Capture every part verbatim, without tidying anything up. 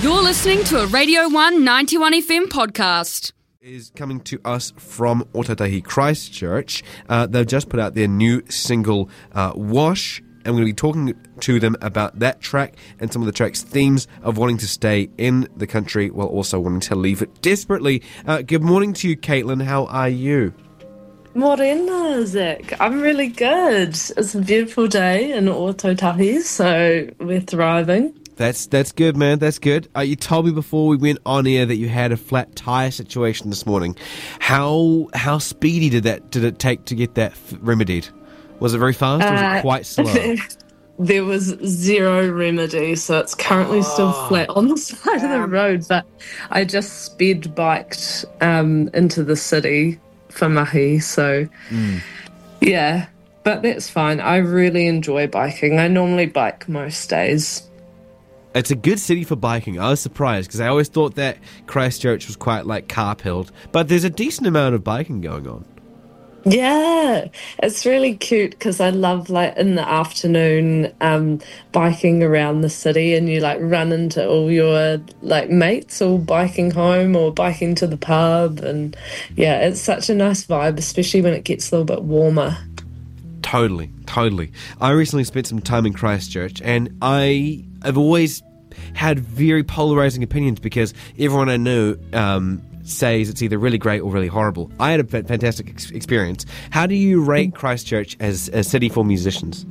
You're listening to a Radio one ninety-one F M podcast. Is coming to us from Ōtautahi Christchurch. Uh, they've just put out their new single, uh, Wash, and we're going to be talking to them about that track and some of the track's themes of wanting to stay in the country while also wanting to leave it desperately. Uh, good morning to you, Caitlin. How are you? Morena, Zach. I'm really good. It's a beautiful day in Ōtautahi, so we're thriving. That's that's good, man. That's good. Uh, you told me before we went on air that you had a flat tire situation this morning. How how speedy did that did it take to get that f- remedied? Was it very fast, or was Uh, it quite slow? There was zero remedy, so it's currently Oh. still flat on the side of the road. But I just speed biked um, into the city for mahi, so Mm. yeah. But that's fine. I really enjoy biking. I normally bike most days. It's a good city for biking. I was surprised because I always thought that Christchurch was quite like car-pilled, but there's a decent amount of biking going on. Yeah, it's really cute because I love like in the afternoon um, biking around the city, and you like run into all your like mates all biking home or biking to the pub, and yeah, it's such a nice vibe, especially when it gets a little bit warmer. Totally, totally. I recently spent some time in Christchurch, and I have always had very polarizing opinions because everyone I know um, says it's either really great or really horrible. I had a fa- fantastic ex- experience. How do you rate Christchurch as a city for musicians?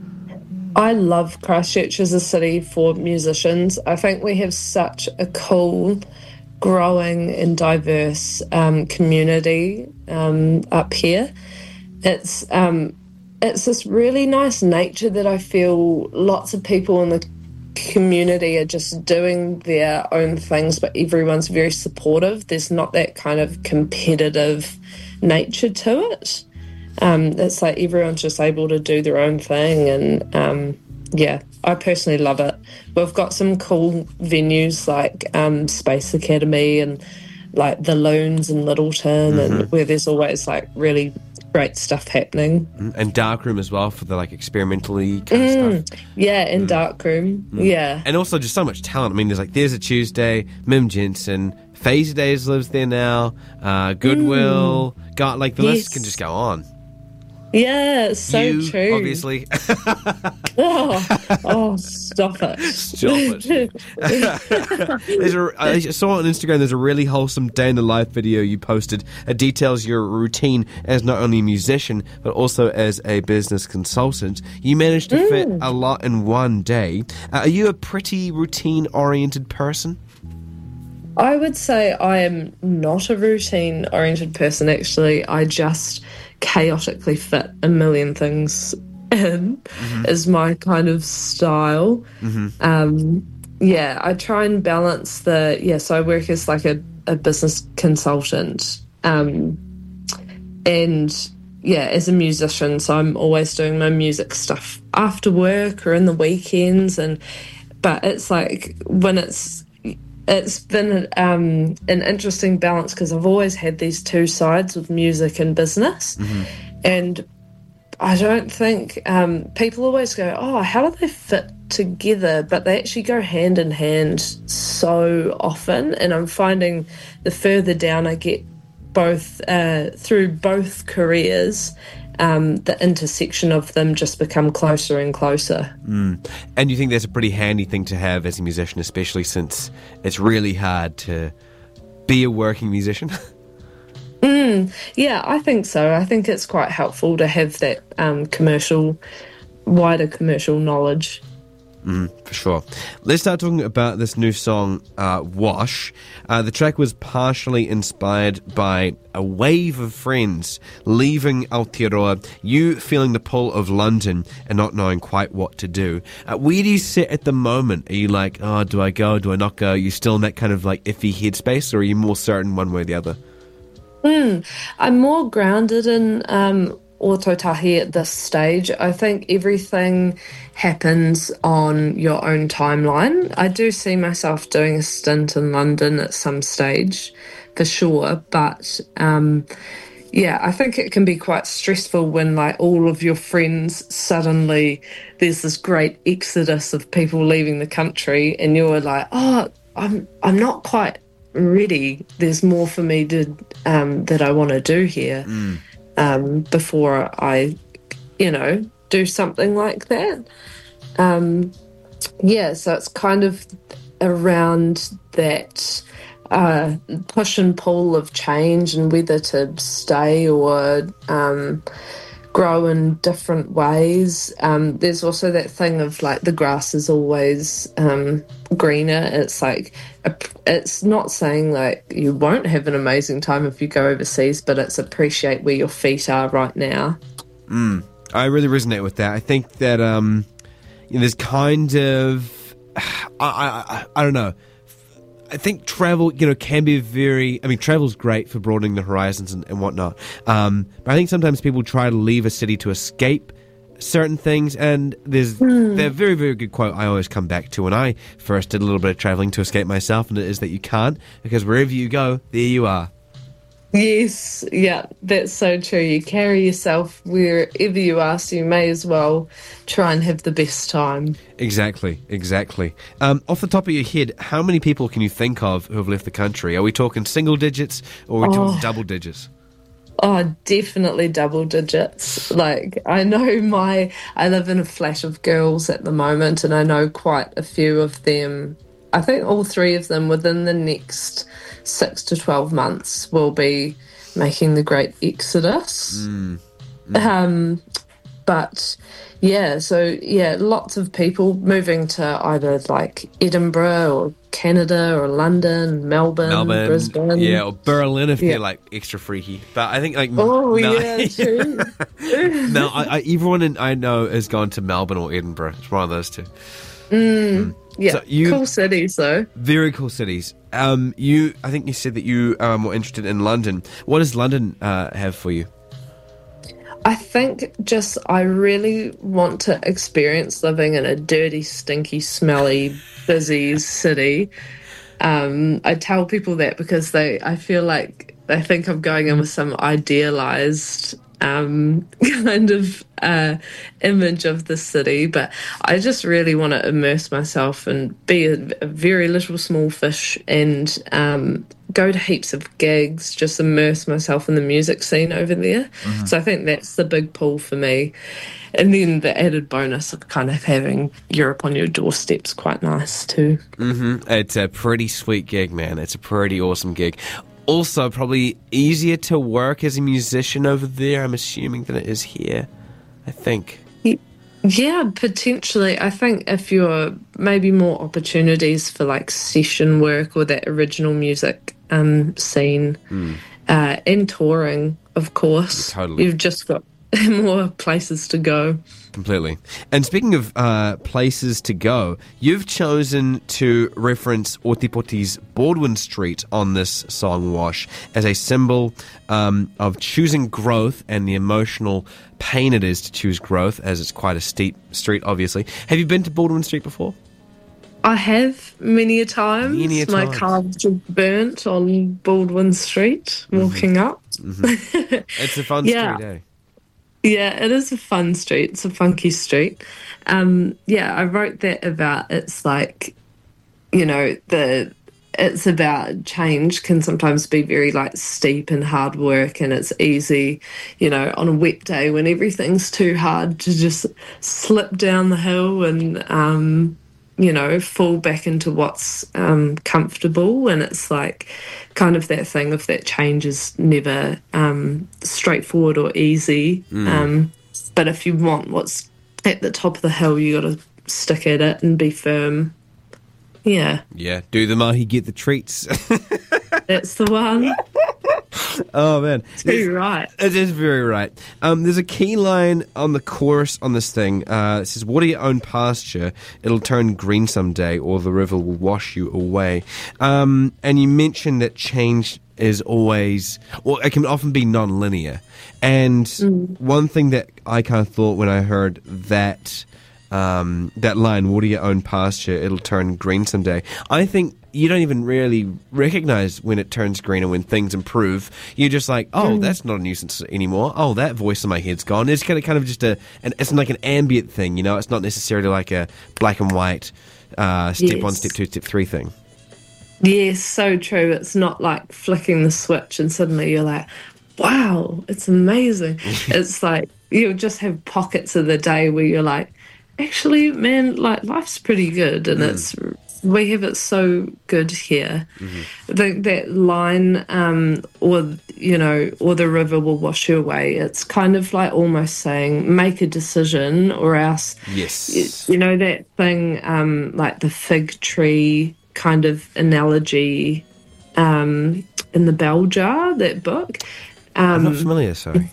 I love Christchurch as a city for musicians. I think we have such a cool, growing and diverse um, community um, up here. It's um, it's this really nice nature that I feel lots of people in the community are just doing their own things, but everyone's very supportive. There's not that kind of competitive nature to it. Um, it's like everyone's just able to do their own thing, and um, yeah, I personally love it. We've got some cool venues like um, Space Academy and like the Loons in Littleton, Mm-hmm. and where there's always like really great stuff happening. And Darkroom as well for the like experimentally kind Mm, of stuff. yeah, in Darkroom. Yeah. And also just so much talent. I mean, there's like There's a Tuesday, Mim Jensen, Phase Days lives there now, uh, Goodwill, got like the Yes. list can just go on. Yeah, it's so you, true. obviously. Oh, oh, stop it. Stop it. There's a, I saw on Instagram there's a really wholesome day in the life video you posted. It details your routine as not only a musician but also as a business consultant. You managed to fit a lot in one day. Uh, are you a pretty routine-oriented person? I would say I am not a routine-oriented person, actually. I just chaotically fit a million things in, mm-hmm. is my kind of style. Mm-hmm. Um, yeah, I try and balance the... Yeah, so I work as like a, a business consultant. Um, and, yeah, as a musician, so I'm always doing my music stuff after work or in the weekends. And But it's like when it's... It's been um, an interesting balance because I've always had these two sides with music and business. Mm-hmm. And I don't think um, people always go, oh, how do they fit together? But they actually go hand in hand so often. And I'm finding the further down I get both uh, through both careers, Um, the intersection of them just become closer and closer. Mm. And you think that's a pretty handy thing to have as a musician, especially since it's really hard to be a working musician? mm, yeah, I think so. I think it's quite helpful to have that um, commercial, wider commercial knowledge. Mm, for sure. Let's start talking about this new song, uh, Wash. Uh, the track was partially inspired by a wave of friends leaving Aotearoa, you feeling the pull of London and not knowing quite what to do. Uh, where do you sit at the moment? Are you like, oh, do I go, do I not go? Are you still in that kind of like iffy headspace, or are you more certain one way or the other? Mm, I'm more grounded in um, Ōtautahi at this stage. I think everything happens on your own timeline. I do see myself doing a stint in London at some stage, for sure, but um, Yeah, I think it can be quite stressful when like all of your friends suddenly there's this great exodus of people leaving the country and you're like, oh, I'm I'm not quite ready. There's more for me to um, that I want to do here Mm. um, before I, you know, do something like that. Um, yeah, so it's kind of around that uh, push and pull of change and whether to stay or um, grow in different ways. Um, there's also that thing of like the grass is always um, greener. It's like, it's not saying like you won't have an amazing time if you go overseas, but it's appreciate where your feet are right now. Mm. I really resonate with that. I think that um, you know, there's kind of, I, I, I don't know, I think travel, you know, can be very, I mean, travel's great for broadening the horizons and, and whatnot. Um, but I think sometimes people try to leave a city to escape certain things. And there's mm. there's a very, very good quote I always come back to when I first did a little bit of traveling to escape myself. And it is that you can't, because wherever you go, there you are. Yes, yeah, that's so true. You carry yourself wherever you are, so you may as well try and have the best time. Exactly, exactly. Um, off the top of your head, how many people can you think of who have left the country? Are we talking single digits or are we oh. talking double digits? Oh, definitely double digits. Like, I know my, I live in a flat of girls at the moment, and I know quite a few of them. I think all three of them within the next six to twelve months will be making the great exodus. Mm. Mm. Um, but yeah, so yeah, lots of people moving to either like Edinburgh or Canada or London, Melbourne, Melbourne Brisbane. Yeah, or Berlin if yeah. you're like extra freaky. But I think like oh no, yeah, true. no, I, I, everyone in, I know has gone to Melbourne or Edinburgh. It's one of those two. Mm. Mm. Yeah, so you, cool cities though. Very cool cities. Um, you, I think you said that you are more interested in London. What does London uh, have for you? I think just I really want to experience living in a dirty, stinky, smelly, busy city. Um, I tell people that because they, I feel like they think I'm going in with some idealized um, kind of uh, image of the city, but I just really want to immerse myself and be a, a very little small fish and um, go to heaps of gigs, just immerse myself in the music scene over there. Mm-hmm. So I think that's the big pull for me. And then the added bonus of kind of having Europe on your doorstep's quite nice too. Mm-hmm. It's a pretty sweet gig, man. It's a pretty awesome gig. Also, probably easier to work as a musician over there, I'm assuming, than it is here, I think. Yeah, potentially. I think if you're maybe more opportunities for like session work or that original music um, scene mm. uh, and touring, of course, totally. You've just got more places to go. Completely. And speaking of uh, places to go, you've chosen to reference Otipoti's Baldwin Street on this song Wash as a symbol um, of choosing growth and the emotional pain it is to choose growth, as it's quite a steep street, obviously. Have you been to Baldwin Street before? I have many a times. Many a My times. calves are burnt on Baldwin Street walking mm-hmm. up. Mm-hmm. It's a fun yeah. street, eh? Yeah, it is a fun street. It's a funky street. Um, yeah, I wrote that about it's like, you know, the it's about change can sometimes be very like steep and hard work, and it's easy, you know, on a wet day when everything's too hard to just slip down the hill and um, you know, fall back into what's um, comfortable. And it's like kind of that thing of that change is never um, straightforward or easy. Mm. Um, but if you want what's at the top of the hill, you got to stick at it and be firm. Yeah. Yeah. Do the mahi, get the treats. That's the one. Oh, man. You're right. It is very right. Um, there's a key line on the chorus on this thing. Uh, it says, water your own pasture. It'll turn green someday, or the river will wash you away. Um, and you mentioned that change is always, or it can often be non-linear. And mm. one thing that I kind of thought when I heard that um, that line, water your own pasture, it'll turn green someday. I think you don't even really recognize when it turns green and when things improve. You're just like, oh, mm. that's not a nuisance anymore. Oh, that voice in my head's gone. It's kind of, kind of just a, an, it's like an ambient thing, you know? It's not necessarily like a black and white uh, step yes. one, step two, step three thing. Yes, so true. It's not like flicking the switch and suddenly you're like, wow, it's amazing. It's like you'll just have pockets of the day where you're like, actually, man, like life's pretty good and mm. it's we have it so good here. Mm-hmm. The, that line, um, or, you know, or the river will wash you away, it's kind of like almost saying make a decision or else, yes, you, you know, that thing, um, like the fig tree kind of analogy um, in the Bell Jar, that book. Um, I'm not familiar, sorry.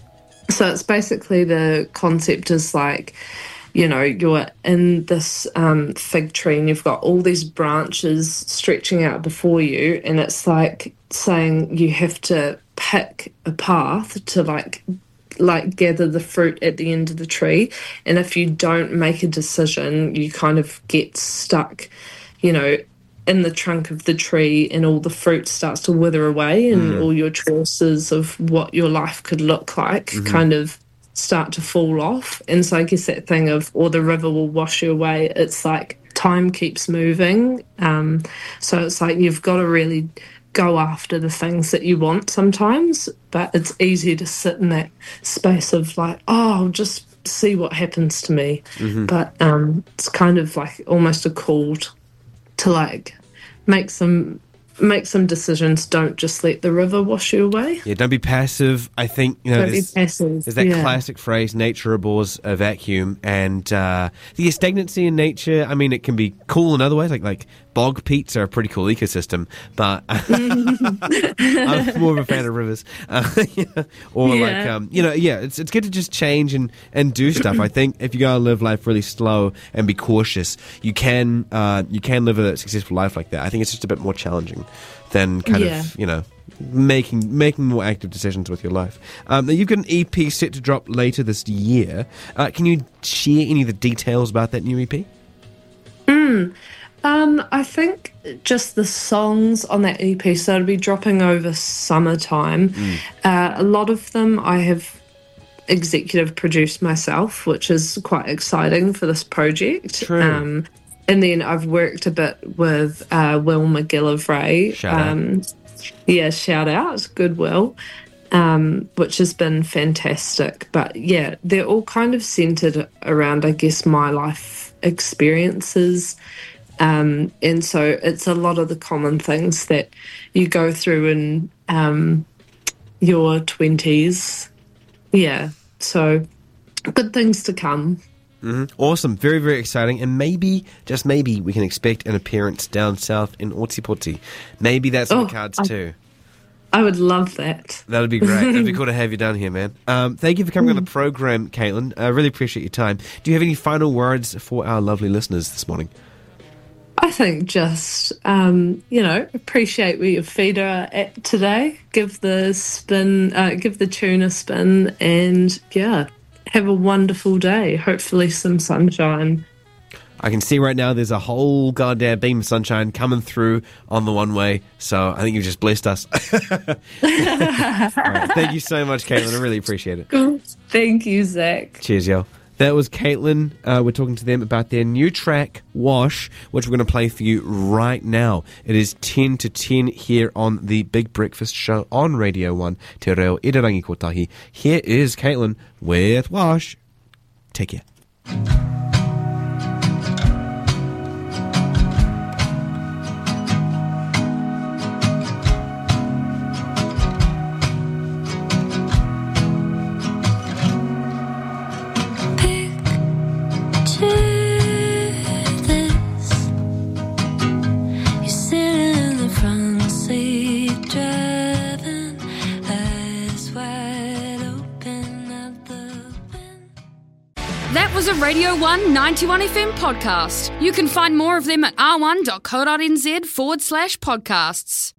So it's basically the concept is like, you know, you're in this um, fig tree and you've got all these branches stretching out before you, and it's like saying you have to pick a path to like like gather the fruit at the end of the tree, and if you don't make a decision, you kind of get stuck, you know, in the trunk of the tree, and all the fruit starts to wither away, and mm. all your choices of what your life could look like mm-hmm. kind of start to fall off. And so I guess that thing of, or the river will wash you away, it's like time keeps moving. Um, so it's like you've got to really go after the things that you want sometimes, but it's easy to sit in that space of like, oh, I'll just see what happens to me. Mm-hmm. But um, it's kind of like almost a call to, to like make some make some decisions. Don't just let the river wash you away. Yeah, don't be passive. I think, you know, don't there's, be passive. there's that yeah. classic phrase, nature abhors a vacuum, and uh, the stagnancy in nature, I mean, it can be cool in other ways, like like bog peats are a pretty cool ecosystem, but I'm more of a fan of rivers. Uh, yeah. Or yeah. like, um, you know, yeah, it's it's good to just change and, and do stuff. I think if you go and live life really slow and be cautious, you can uh, you can live a successful life like that. I think it's just a bit more challenging than kind yeah. of, you know, making making more active decisions with your life. Um, now, you've got an E P set to drop later this year. Uh, can you share any of the details about that new E P? Mm. Um, I think just the songs on that E P, so it'll be dropping over summertime. Mm. Uh, a lot of them I have executive produced myself, which is quite exciting for this project. True. Um, and then I've worked a bit with uh, Will McGillivray. Shout um, out. Yeah, shout out, Goodwill, um, which has been fantastic. But yeah, they're all kind of centred around, I guess, my life experiences. Um, and so it's a lot of the common things that you go through in um, your twenties. Yeah, so good things to come. Mm-hmm. Awesome. Very, very exciting. And maybe, just maybe, we can expect an appearance down south in Otipoti. Maybe that's on oh, the cards I, too. I would love that. That would be great. It'd be cool to have you down here, man. Um, thank you for coming mm. on the program, Caitlin. I really appreciate your time. Do you have any final words for our lovely listeners this morning? I think just, um, you know, appreciate where your feet are at today. Give the spin, uh, give the tune a spin, and yeah, have a wonderful day. Hopefully some sunshine. I can see right now there's a whole goddamn beam of sunshine coming through on the one way, so I think you've just blessed us. All right, thank you so much, Caitlin. I really appreciate it. Cool. Thank you, Zach. Cheers, yo. That was Caitlin. Uh, we're talking to them about their new track, Wash, which we're going to play for you right now. It is ten to ten here on the Big Breakfast Show on Radio one, Te Reo Irirangi Kotahi. Here is Caitlin with Wash. Take care. That was a Radio one ninety-one F M podcast. You can find more of them at r one dot co dot n z forward slash podcasts.